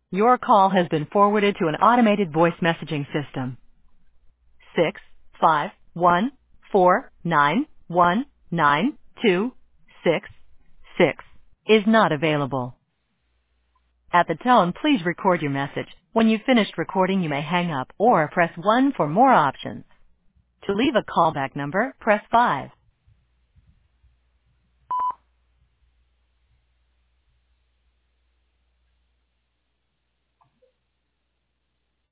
Your call has been forwarded to an automated voice messaging system. 65149192666 is not available. At the tone, please record your message. When you've finished recording, you may hang up or press 1 for more options. To leave a callback number, press 5.